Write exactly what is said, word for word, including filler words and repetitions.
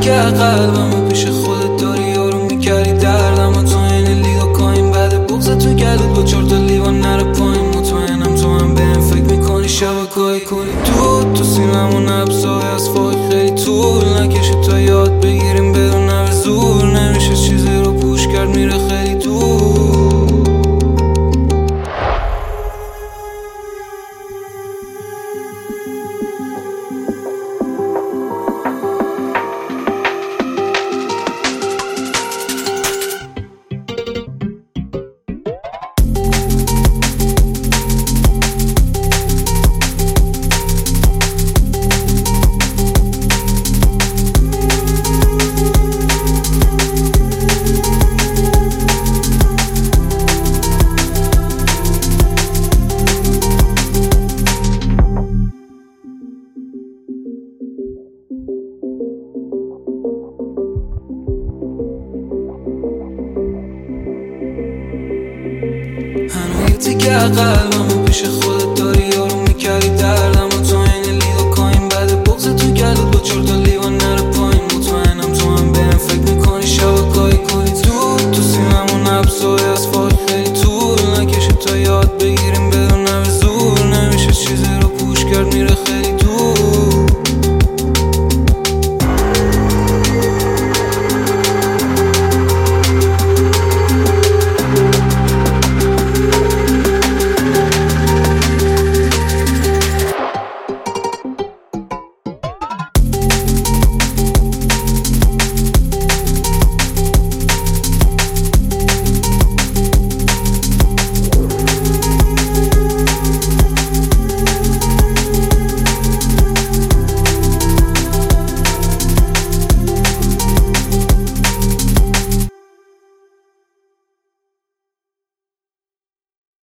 تیکه قلبمو پیش خودت داری یارو میکردی دردم و تو این لیگا کاین بعد بغض تو گلود با چهار تا لیوان نره پایین. مطمئنم تو هم بهم فکر میکنی شبکه‌ای کنی دود تو سینم و نبضای از فاک خیلی طول نکشه تا یاد بگیریم بدون نوه زور نمیشه چیزی رو پوش کرد میره خیلی دور. هنو یه تیکه قلبمو پیش خودت داری یارو